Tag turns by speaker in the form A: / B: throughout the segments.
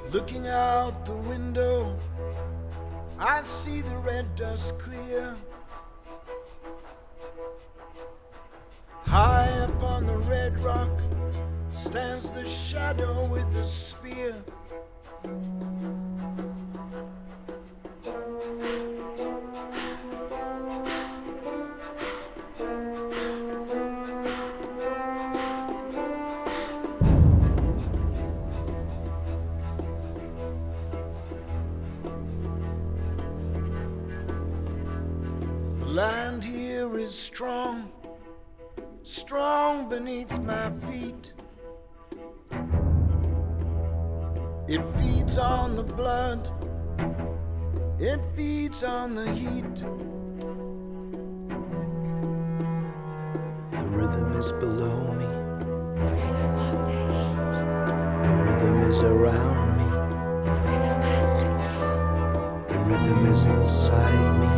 A: Looking out the window, I see the red dust clear. High up on the red rock stands the shadow with the spear. The land here is strong, strong beneath my feet. It feeds on the blood, it feeds on the heat. The rhythm is below me,
B: The rhythm of the heat,
A: the rhythm is around me,
B: the rhythm has control.
A: the rhythm is inside me.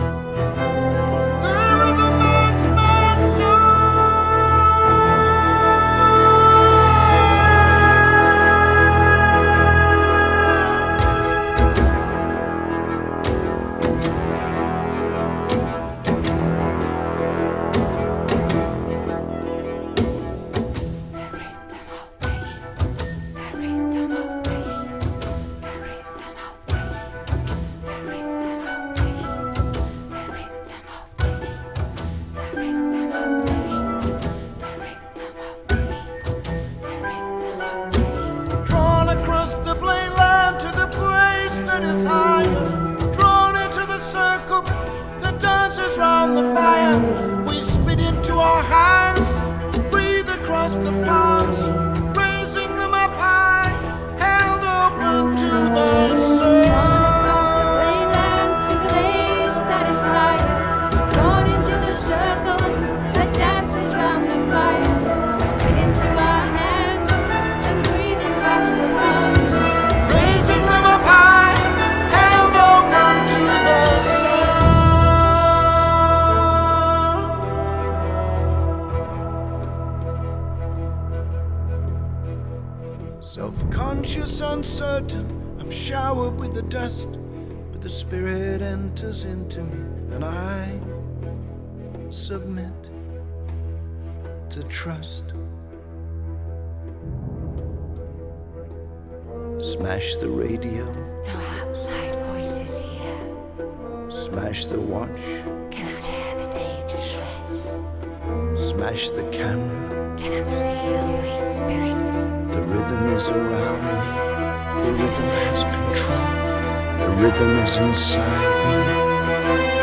A: Drawn across the plain land to the place that is higher, drawn into the circle that dances round the fire. We spit into our hands, breathe across the palms, raising them up high, held open to the sun.
B: Drawn across the plain land to the place that is higher, drawn into the circle that dances round the fire. Spit into our hands and breathe across the palms.
A: Raising them up high, held open to the sun. Self-conscious, uncertain, I'm showered with the dust, but the Spirit enters into me, and I submit to trust. Smash the radio,
B: No outside voices here
A: smash the watch,
B: cannot tear the day to shreds,
A: smash the camera.
B: cannot steal away spirits.
A: The rhythm is around me, the rhythm has control, the rhythm is inside me.